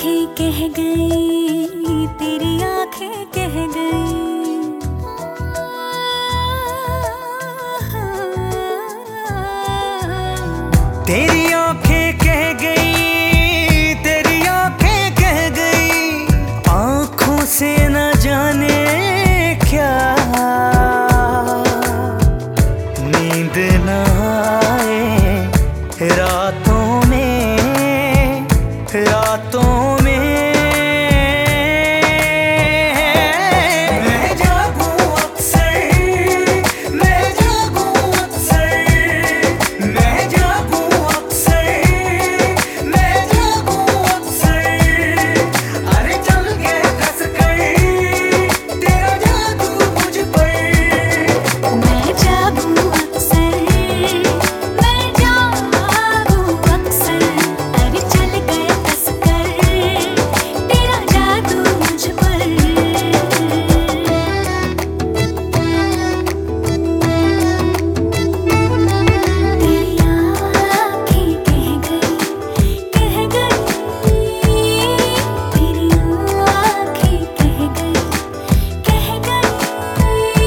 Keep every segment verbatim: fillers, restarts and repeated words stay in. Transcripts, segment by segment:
आँखें कह गई, तेरी आँखें कह गई। तेरी आँखें कह गई, तेरी आँखें कह गई, आँखों से न जाने क्या। नींद न आए रातों में, रातों में। मैं जागूं अक्सर, मैं जागूं अक्सर, मैं जागूं अक्सर, मैं जागूं अक्सर। अरे चल के कस कर तेरा जादू मुझ पर। मैं जागूं अक्सर, मैं जागूं अक्सर, अरे चल गए कस कर तेरा जादू मुझ पर। तेरी आँखें कह गई, कह गई, तेरी आँखें कह गई, कह गई।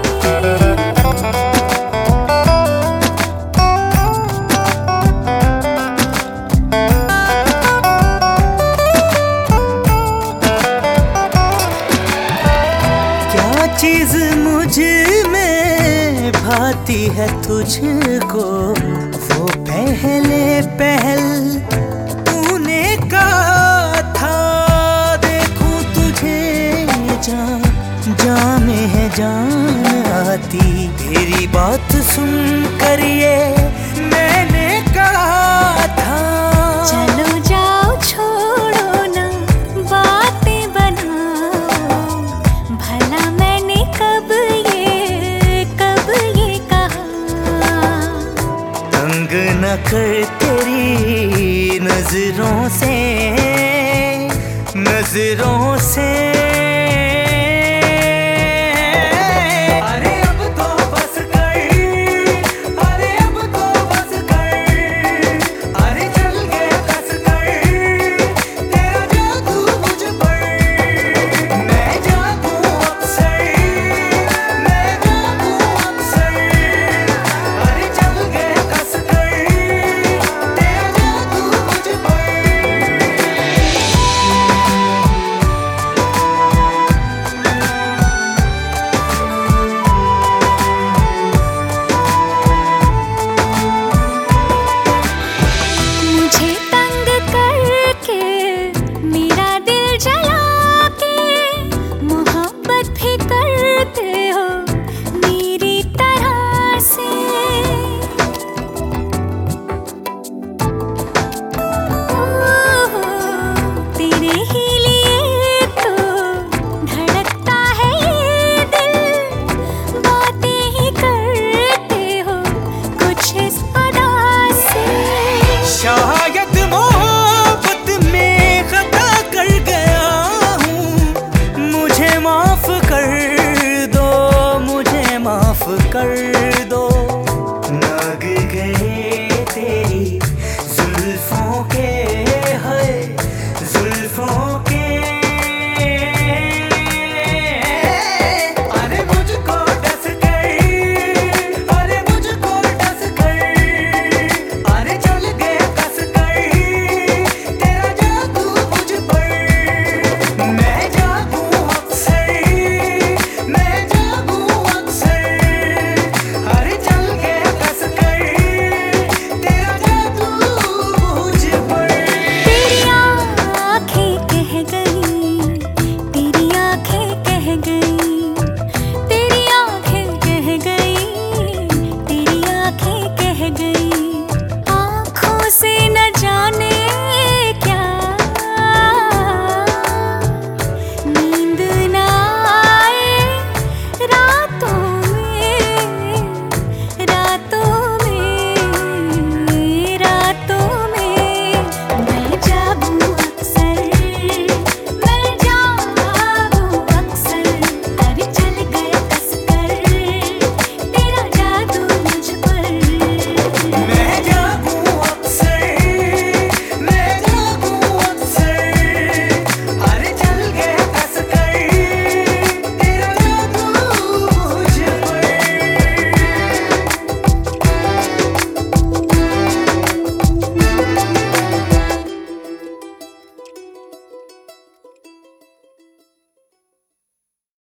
क्या चीज मुझ में भाती है तुझको, वो पहले पहल तूने कहा था। देखूं तुझे जान जान में है जान आती, तेरी बात सुन कर ये मैंने कहा था। चलो जाओ छोड़ो ना बातें बनाओ, भला मैंने कब ये कब ये कहा। तंग न कर तेरी नजरों से, नजरों से।